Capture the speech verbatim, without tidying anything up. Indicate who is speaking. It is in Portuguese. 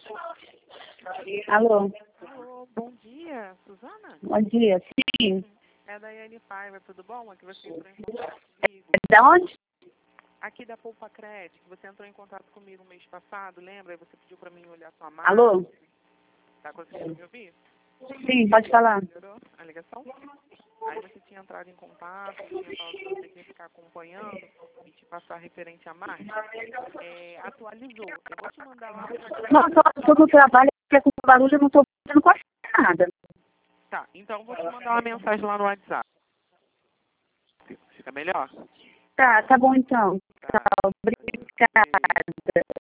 Speaker 1: Alô?
Speaker 2: Alô, bom dia, Suzana?
Speaker 1: Bom dia, sim.
Speaker 2: É a Daiane Paiva, tudo bom? Aqui você entrou em contato comigo.
Speaker 1: Da onde?
Speaker 2: Aqui da Poupa Crédito, você entrou em contato comigo mês passado, lembra? Aí você pediu pra mim olhar sua marca.
Speaker 1: Alô?
Speaker 2: Tá conseguindo me ouvir?
Speaker 1: Sim, pode falar.
Speaker 2: Melhorou a ligação? Aí você tinha entrado em contato, tinha falado que você queria ficar acompanhando e te passar referente à marca. É, atualizou. Eu vou te mandar uma mensagem.
Speaker 1: Não, estou no trabalho, porque com barulho eu não estou fazendo quase nada.
Speaker 2: Tá, então eu vou te mandar uma mensagem lá no WhatsApp. Fica melhor?
Speaker 1: Tá, tá bom então.
Speaker 2: Tá.
Speaker 1: Tchau, obrigada.